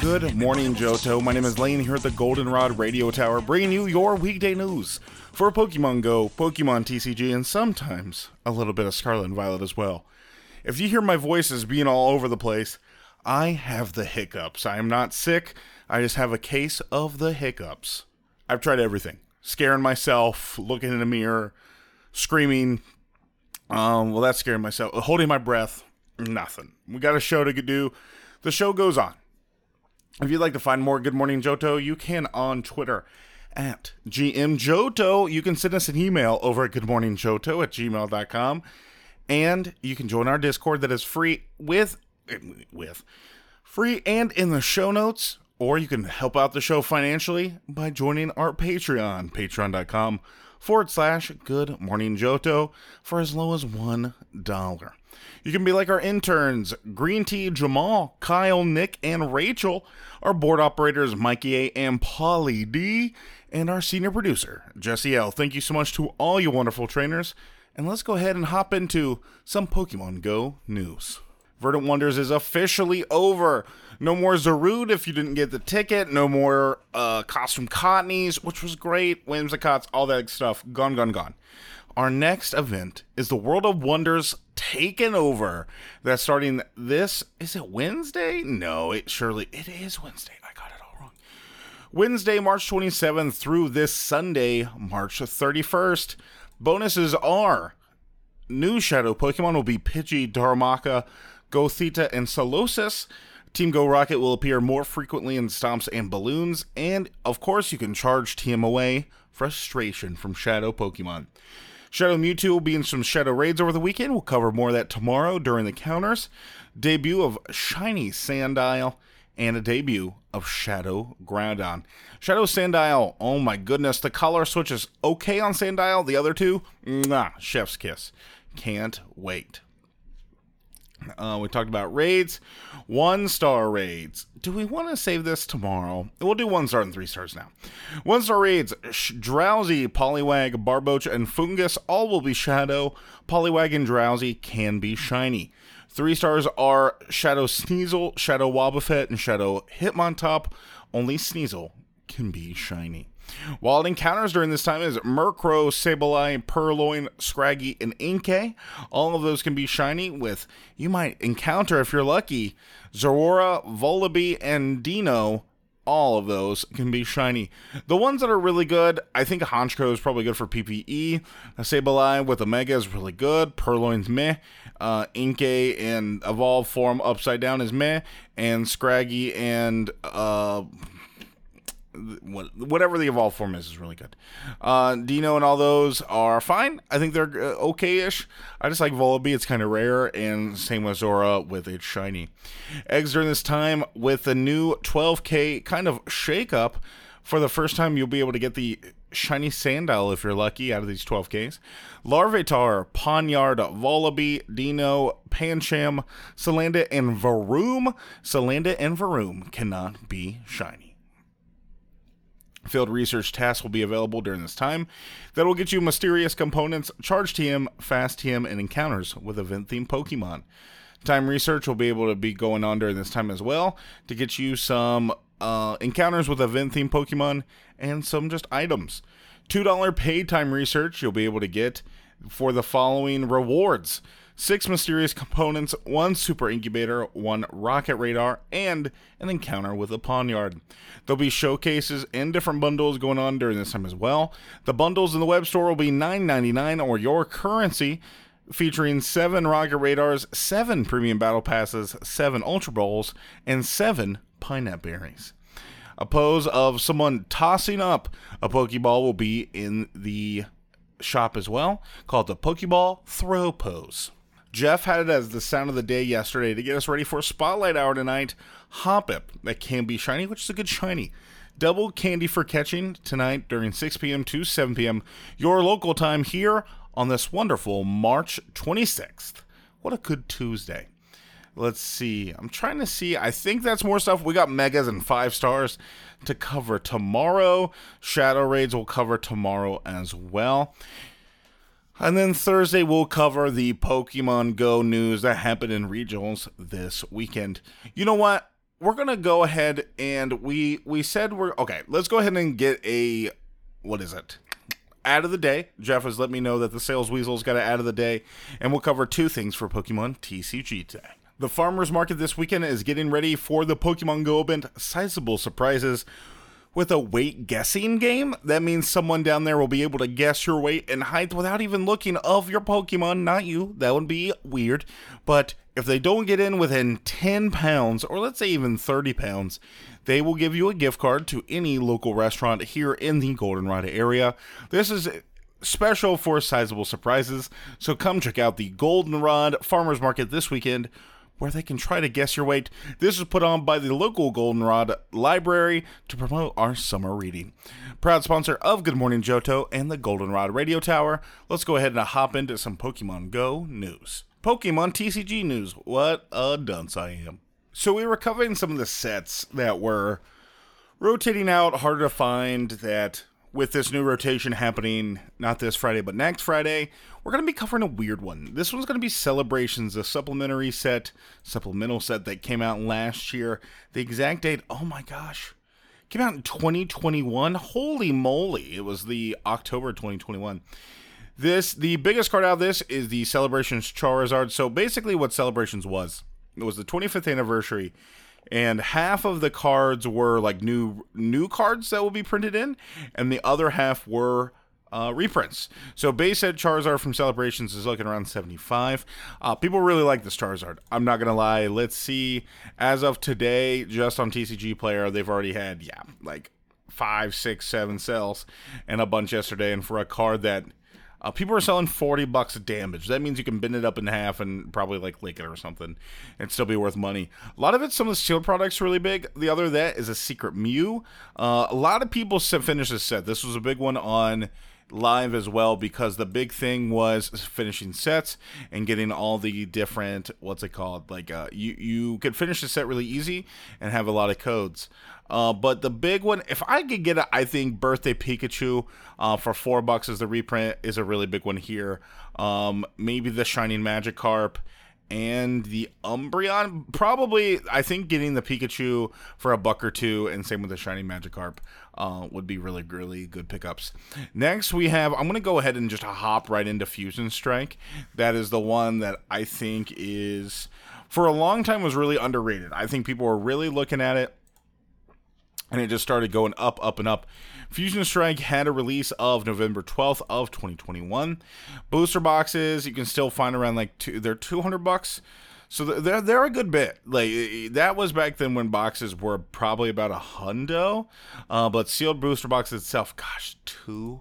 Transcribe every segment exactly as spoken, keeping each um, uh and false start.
Good morning, Johto. My name is Lane here at the Goldenrod Radio Tower, bringing you your weekday news for Pokemon Go, Pokemon T C G, and sometimes a little bit of Scarlet and Violet as well. If you hear my voice as being all over the place, I have the hiccups. I am not sick. I just have a case of the hiccups. I've tried everything. Scaring myself, looking in a mirror, screaming. Um, well, that's scaring myself. Holding my breath. Nothing. We got a show to do. The show goes on. If you'd like to find more Good Morning Johto, you can on Twitter at G M Johto. You can send us an email over at goodmorningjohto at gmail dot com. And you can join our Discord that is free with, with, free and in the show notes. Or you can help out the show financially by joining our Patreon, patreon dot com forward slash Good Morning Johto for as low as one dollar. You can be like our interns, Green Tea, Jamal, Kyle, Nick, and Rachel, our board operators, Mikey A. and Polly D., and our senior producer, Jesse L. Thank you so much to all you wonderful trainers, and let's go ahead and hop into some Pokemon Go news. Verdant Wonders is officially over. No more Zarude if you didn't get the ticket. No more uh, Costume Cotneys, which was great. Whimsicots, all that stuff. Gone, gone, gone. Our next event is the World of Wonders Taken Over. That's starting this, is it Wednesday? No, it surely, it is Wednesday. I got it all wrong. Wednesday, March twenty-seventh through this Sunday, March thirty-first. Bonuses are new Shadow Pokemon will be Pidgey, Darumaka, Gothita, and Solosis. Team Go Rocket will appear more frequently in Stomps and Balloons. And, of course, you can charge T M away Frustration from Shadow Pokemon. Shadow Mewtwo will be in some Shadow Raids over the weekend. We'll cover more of that tomorrow during the counters. Debut of Shiny Sandile and a debut of Shadow Groudon. Shadow Sandile, oh my goodness, the color switch is okay on Sandile. The other two, mwah, chef's kiss. Can't wait. Uh, we talked about raids, one-star raids. Do we want to save this tomorrow? We'll do one-star and three-stars now. One-star raids, Sh- Drowsy, Poliwag, Barboach, and Fungus all will be Shadow. Poliwag and Drowsy can be Shiny. Three stars are Shadow Sneasel, Shadow Wobbuffet, and Shadow Hitmontop. Only Sneasel can be Shiny. Wild encounters during this time is Murkrow, Sableye, Purloin, Scraggy, and Inkay. All of those can be Shiny with, you might encounter, if you're lucky, Zorora, Volibee, and Dino. All of those can be Shiny. The ones that are really good, I think Honchkrow is probably good for P P E. Sableye with Omega is really good. Purloin's meh. Uh, Inkay and Evolved form Upside Down is meh. And Scraggy and... Uh, whatever the evolved form is, is really good. Uh, Dino and all those are fine. I think they're uh, okay-ish. I just like Volibee. It's kind of rare, and same with Zora with its Shiny. Eggs during this time with the new twelve K kind of shake-up. For the first time, you'll be able to get the Shiny Sandile if you're lucky out of these twelve Ks. Larvitar, Ponyard, Volibee, Dino, Pancham, Salandit, and Varoom. Salandit and Varoom cannot be Shiny. Field research tasks will be available during this time. That will get you mysterious components, charge T M, fast T M, and encounters with event-themed Pokemon. Time research will be able to be going on during this time as well to get you some uh, encounters with event-themed Pokemon and some just items. two dollars paid time research you'll be able to get for the following rewards. Six mysterious components, one super incubator, one rocket radar, and an encounter with a Ponyard. There'll be showcases and different bundles going on during this time as well. The bundles in the web store will be nine ninety-nine or your currency, featuring seven rocket radars, seven premium battle passes, seven ultra balls, and seven pineapple berries. A pose of someone tossing up a Pokeball will be in the shop as well, called the Pokeball Throw Pose. Jeff had it as the sound of the day yesterday to get us ready for Spotlight Hour tonight. Hoppip, that can be Shiny, which is a good Shiny. Double candy for catching tonight during six p.m. to seven p.m. your local time here on this wonderful March twenty-sixth. What a good Tuesday. Let's see. I'm trying to see. I think that's more stuff. We got Megas and five stars to cover tomorrow. Shadow Raids will cover tomorrow as well. And then Thursday, we'll cover the Pokemon Go news that happened in regionals this weekend. You know what? we're going to go ahead and we we said we're okay, let's go ahead and get a what is it? Ad of the day. Jeff has let me know that the Sales Weasel's got an ad of the day, and we'll cover two things for Pokemon T C G today. The farmers market this weekend is getting ready for the Pokemon Go event, Sizable Surprises, with a weight guessing game. That means someone down there will be able to guess your weight and height without even looking of your Pokemon, not you. That would be weird. But if they don't get in within ten pounds, or let's say even thirty pounds, they will give you a gift card to any local restaurant here in the Goldenrod area. This is special for Sizable Surprises, so come check out the Goldenrod Farmers Market this weekend, where they can try to guess your weight. This is put on by the local Goldenrod Library to promote our summer reading. Proud sponsor of Good Morning Johto and the Goldenrod Radio Tower. Let's go ahead and hop into some Pokemon Go news. Pokemon T C G news. What a dunce I am. So we were covering some of the sets that were rotating out, harder to find, that with this new rotation happening, not this Friday, but next Friday, we're going to be covering a weird one. This one's going to be Celebrations, a supplementary set, supplemental set that came out last year. The exact date, oh my gosh, came out in twenty twenty-one. Holy moly, it was the October twenty twenty-one. This, the biggest card out of this is the Celebrations Charizard. So basically what Celebrations was, it was the twenty-fifth anniversary, and half of the cards were like new new cards that will be printed in, and the other half were uh, reprints. So base set Charizard from Celebrations is looking around seventy-five. Uh, people really like this Charizard. I'm not going to lie. Let's see. As of today, just on T C G Player, they've already had, yeah, like five, six, seven sales, and a bunch yesterday. And for a card that Uh, people are selling forty bucks of damage. That means you can bend it up in half and probably like lick it or something and still be worth money. A lot of it, some of the sealed products are really big. The other of that is a Secret Mew. Uh, a lot of people finished this set. This was a big one on live as well, because the big thing was finishing sets and getting all the different, what's it called? Like uh, you, you could finish the set really easy and have a lot of codes. Uh, but the big one, if I could get a, I think Birthday Pikachu uh, for four bucks as the reprint is a really big one here. Um, maybe the Shining Magikarp and the Umbreon. Probably, I think getting the Pikachu for a buck or two, and same with the Shining Magikarp, uh, would be really, really good pickups. Next, we have, I'm going to go ahead and just hop right into Fusion Strike. That is the one that I think is, for a long time, was really underrated. I think people were really looking at it, and it just started going up, up, and up. Fusion Strike had a release of November twelfth of twenty twenty-one. Booster boxes, you can still find around like two, they're two hundred bucks. So they're, they're a good bit. Like, that was back then when boxes were probably about a hundo. Uh, but sealed booster box itself, gosh, two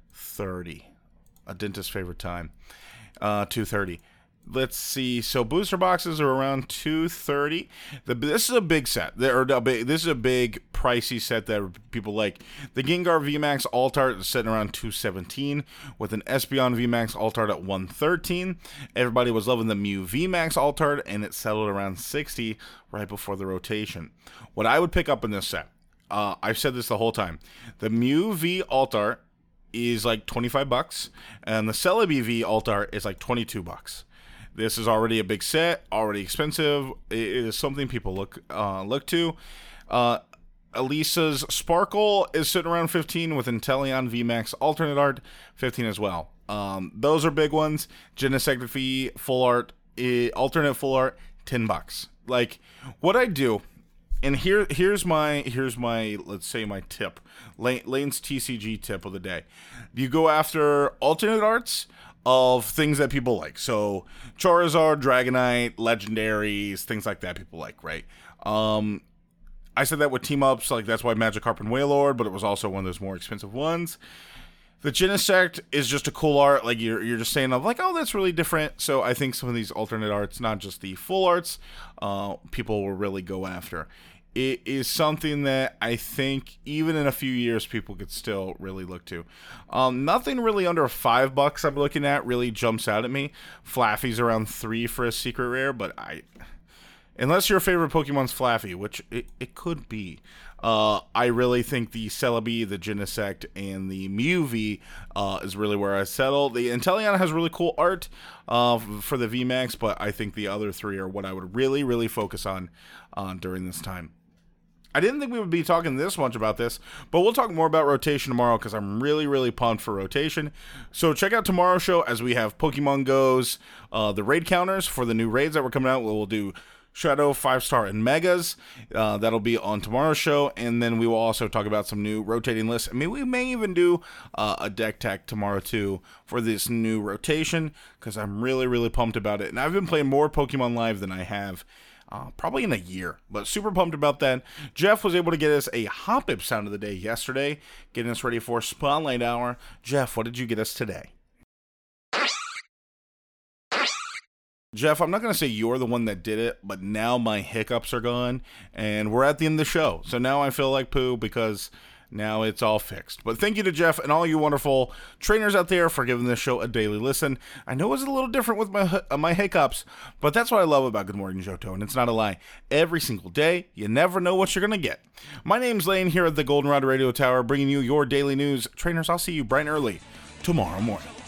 thirty. A dentist's favorite time. Uh, two thirty. Let's see. So booster boxes are around two thirty. The, this is a big set. There, this is a big pricey set that people like. The Gengar V MAX Alt-Art is sitting around two seventeen, with an Espeon V MAX Alt-Art at one thirteen. Everybody was loving the Mew V MAX Alt-Art, and it settled around sixty right before the rotation. What I would pick up in this set, uh, I've said this the whole time. The Mew V Alt-Art is like twenty-five bucks, and the Celebi V Alt-Art is like twenty-two bucks. This is already a big set, already expensive. It is something people look uh, look to. Uh, Elisa's Sparkle is sitting around fifteen, with Inteleon V MAX Alternate Art fifteen as well. Um, those are big ones. Genesect V Full Art, uh, Alternate Full Art, ten bucks. Like, what I do, and here here's my here's my let's say my tip, Lane, Lane's T C G tip of the day. You go after alternate arts of things that people like. So Charizard, Dragonite, Legendaries, things like that people like, right? Um, I said that with team-ups, like that's why Magikarp and Wailord, but it was also one of those more expensive ones. The Genesect is just a cool art, like you're you're just saying, of like, oh, that's really different. So I think some of these alternate arts, not just the full arts, uh, people will really go after. It is something that I think even in a few years people could still really look to. Um, nothing really under five bucks I'm looking at really jumps out at me. Flaffy's around three for a secret rare, but I, unless your favorite Pokemon's Flaffy, which it, it could be, Uh, I really think the Celebi, the Genesect, and the Mew uh, is really where I settle. The Inteleon has really cool art uh, for the V MAX, but I think the other three are what I would really, really focus on uh, during this time. I didn't think we would be talking this much about this, but we'll talk more about rotation tomorrow because I'm really, really pumped for rotation. So check out tomorrow's show as we have Pokemon Go's, uh, the raid counters for the new raids that were coming out. We'll do Shadow, five star, and Megas. Uh, that'll be on tomorrow's show, and then we will also talk about some new rotating lists. I mean, we may even do uh, a deck tech tomorrow, too, for this new rotation, because I'm really, really pumped about it. And I've been playing more Pokemon Live than I have Uh, probably in a year, but super pumped about that. Jeff was able to get us a Hoppip sound of the day yesterday, getting us ready for Spotlight Hour. Jeff, what did you get us today? Jeff, I'm not going to say you're the one that did it, but now my hiccups are gone, and we're at the end of the show. So now I feel like poo because now it's all fixed. But thank you to Jeff and all you wonderful trainers out there for giving this show a daily listen. I know it was a little different with my uh, my hiccups, but that's what I love about Good Morning Johto, and it's not a lie. Every single day, you never know what you're going to get. My name's Lane here at the Goldenrod Radio Tower, bringing you your daily news. Trainers, I'll see you bright and early tomorrow morning.